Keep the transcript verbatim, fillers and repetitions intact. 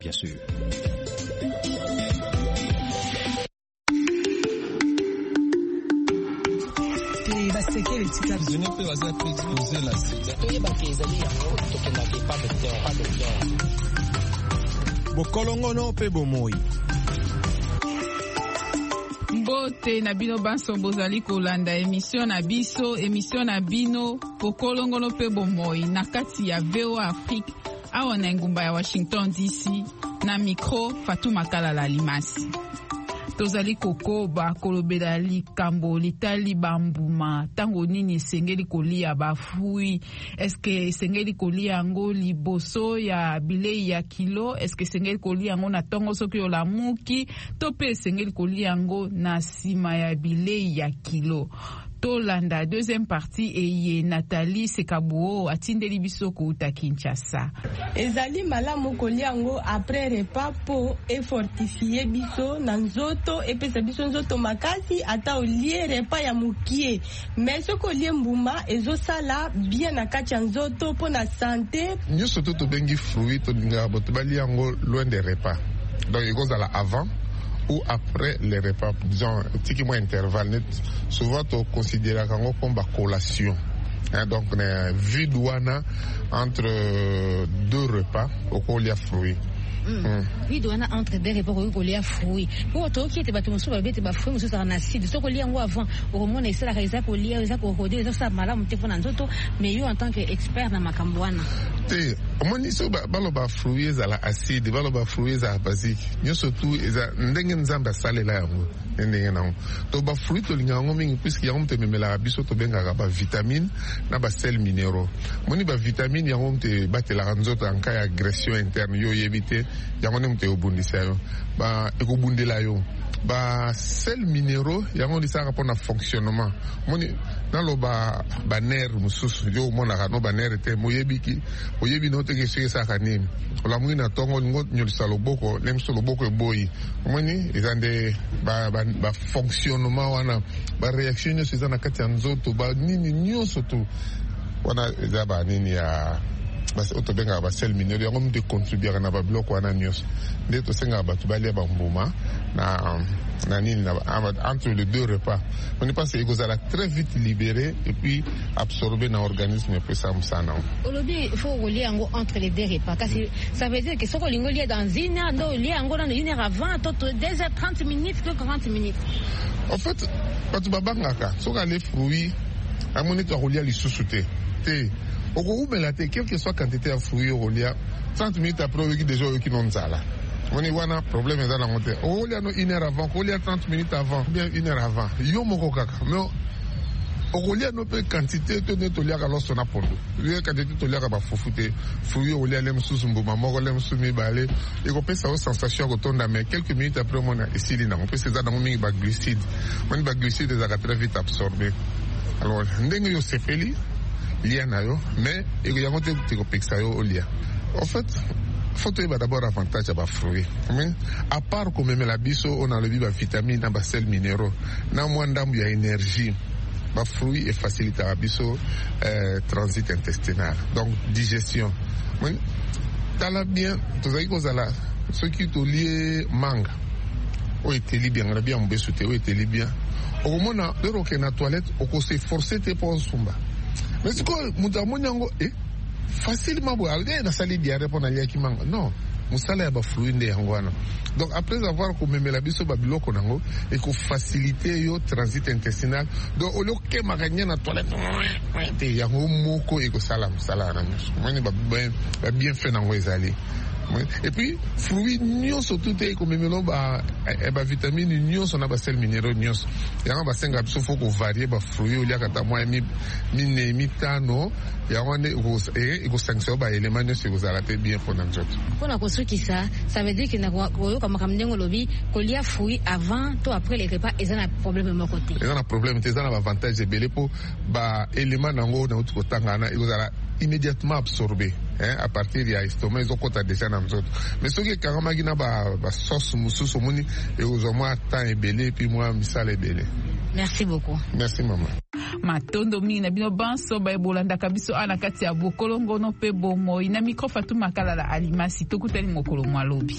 Bien sûr. Bokolongono pe bomoi. Mbote na bino banso bozali kolanda émission na biso émission na bino bokolongono pe bomoi na kati ya V O A Afrique awa na ngumba ya Washington D C na micro Fatou Makalala Limasi. Tozali kokoba kolobela likambo litali bambuma tango nini esengeli kolia bafui eske esengeli kolia yango liboso ya bilei ya kilo eske esengeli kolia yango na tongo soki olamuki to pe esengeli kolia yango na nsima ya bilei ya kilo. Tolanda deuxième partie eye Nathalie Sekabuo atindeli biso kouta Kinshasa. Ezali malamu kolia yango après repas po e fortifier biso na nzoto epesa biso nzoto makasi ata olie repas ya mukie. Mais soko olie mbuma ezosala bien na kati ya nzoto po na santé. Nyonso to tobengi fruit to linga boto bali yango loin des repas. Donc ekozala avant ou après les repas, disons, petit moins intervalle, souvent on considère comme une collation. Hein, donc, on a vu douana entre deux repas au cours des fruits. Oui, douana entre deux repas au cours des fruits. Pour toi qui était battu, monsieur, vous avez fruits, monsieur, ça en acide. Ce qu'on lit en avant, au moment où ça réserve pour lire, ça pour regarder, ça malade, on te prend en auto, mais yo en tant qu'expert dans ma cambouana. Te, omoni so ba baloba fruits à la acide, baloba fruits à basique. Nyo surtout eza ndenge nzamba sale la yango, ndenge na. To ba fruit to linga ngo mingi puisque yango te memela biso to benga ba vitamine na ba sel minéraux. Moni ba vitamine yango te batela nzoto en cas d'agression interne yo yebite yango ne mte obundisa yo. Ba ekobundela yo. Ba sel minéraux yango lisa rapona fonctionnement. Moni nalo ba ba nerf mususu yo mona ka no ba nerf te moyebiki oyebi no te kesi sa kanini ola mwina tongo ngot nyolisa loboko lemso loboko eboyi omoni ezande ba ba, ba fonctionnement wana ba réaction nyonso eza na kati ya nzoto ba nini nyonso tu wana eza ba nini ya basi otobenga ba sel minéraux yango mde contribuer na ba bloc wana nyonso nde to senga ba tubalia ba mbuma na na nini na entre les deux repas on est passé ekozala très vite libéré et puis absorbé dans l'organisme et puis ça msana aujourd'hui il faut relier yango entre les deux repas parce que ça veut dire que soko lingo lié dans une heure do lié yango dans une heure avant tot deux heures trente minutes que quarante minutes en fait quand tu babangaka soka les fruits à mon état relié lisusu te te oko umela te quelle que soit quantité de fruits relié trente minutes après oki déjà oki nonzala. On est wana problème dans la montée. On y a une heure avant, on y a trente minutes avant, bien une heure avant. Yo moko kaka. Mais on y a no pe quantité de netolia ka loso na pondo. Yo quantité tolia ka ba fufute. Fruit on y a lem susumbu mamo lem sumi balé. Et on peut ça sensation ko tonda mais quelques minutes après on a ici là. On peut c'est ça dans mingi ba glucide. On ba glucide ça très vite absorbé. Alors ndenge yo sepeli lia na yo mais e ko yango te ko peksa yo olia. En fait faut d'abord avantage à fruits. À part comme même la biso, on a le biba vitamine, ba sel minéraux. Na mwanda ya énergie. Ba fruits et facilite à biso euh, transit intestinal. Donc digestion. Tala bien, tous les choses là. Ce qui te lié manga. O était bien, on a bien mbesute, o était bien. Au moment na dero ke na toilette, o ko se forcer te pour sumba. Mais c'est quoi mutamonyango eh facilement bo alga na sali diarrhée pour nalia kimanga non musala ya ba fruit nde yangwana donc après avoir ko memela biso ba biloko nango et ko faciliter yo transit intestinal donc au lieu que maganya na toilette te yango moko e ko sala musala na musu mani ba ba bien fait nango ezali et puis fruits nyonso tout est comme melon ba e ba vitamine nyonso na ba sel minéraux nyonso yanga ba senga biso faut ko varier ba fruits au lieu kata moi mi mine mitano yango ne ko e ko sanction ba élément nyonso ko zala te bien pour nzoto pona ko soki ça ça veut dire que na ko comme comme ndengo lobi ko lia fruits avant to après les repas et ça na problème mon côté et ça na problème te ça na avantage belé pour ba élément nango na ko tangana ko zala immédiatement absorbé hein, à partir de l'estomac ils ont compté déjà dans nous autres mais ce qui est carrément qui n'a pas sauce moussous au moni et aux hommes temps est belé puis moi misal est belé. Merci beaucoup. Merci maman. matondo mingi na bino banso baebolandaka biso ana kati ya bokolo ngono pe bomoi na micro Fatuma Kalala Alimasi tokutani mokolo mwalobi.